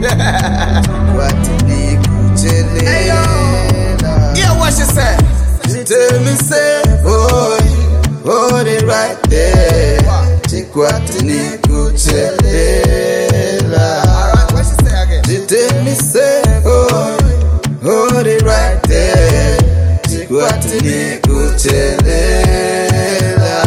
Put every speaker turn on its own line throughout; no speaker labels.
Yeah, what she say?
She tell me say, boy, hold it right there. Chikwati kuchelela.
Alright, what she say again?
She tell me say, boy, hold it right there. Chikwati kuchelela.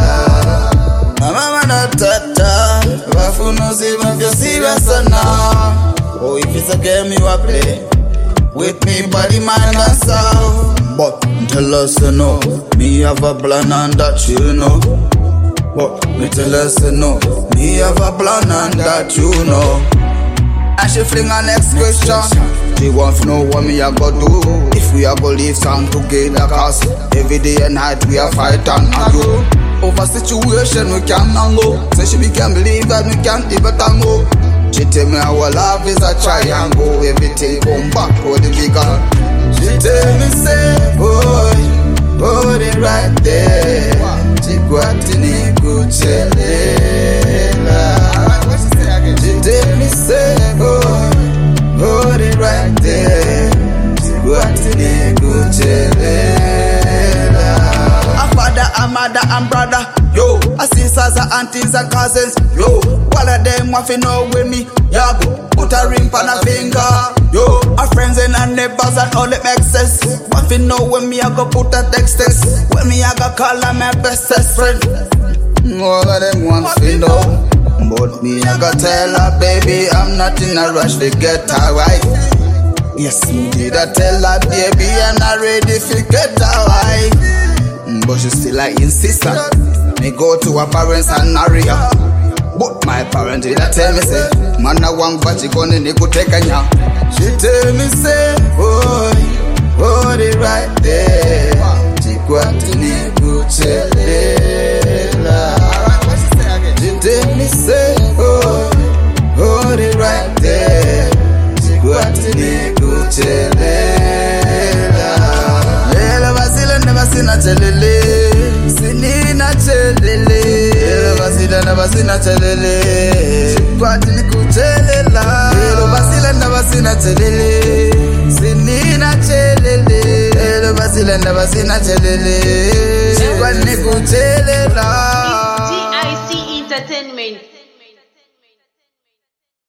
Mama na tata, wafuno ziva vya serious sana. Oh, if it's a game you a play, with me body, mind and soul. But tell us no, me have a plan and that you know. But me tell us no, me have a plan and that you know. And she fling her next question. She want to know what me a go do. If we a go live song together, cause every day and night we a fight and argue. Over situation we can't handle. Say she can't believe that we can't even tango. She tell me our love is a triangle. Everything come back to the bigger. She tell me say, boy, hold it right there. Chikwati kuchelela. She tell me say, boy, hold it right there. Chikwati kuchelela. A father, a mother, and brother, yo. A sisters, a aunties, and cousins, yo. All of them want to know with me, yeah. Put a ring on a finger, yo. Our friends and our neighbors and all it makes sense. Want to know when me I go put a text. When me I go call her my bestest friend. All of them want to know, but me I go tell her, baby, I'm not in a rush to get her right. Yes, me did I tell her, baby, I'm not ready to get her right. But she still like insist. Me go to her parents and marry her. But my parents did tell me say, man I want but she gonna go take a now. She tell me say, boy, hold it right there. Chikwati kuchelela. She tell me say, boy, hold it right there. Chikwati kuchelela. Lela basila never sina chelele. Sinina chelele. Basina chelele, Chikwati kuchelela. Elo basila na basina chelele, sinina chelele. Elo basila na basina chelele, Chikwati kuchelela.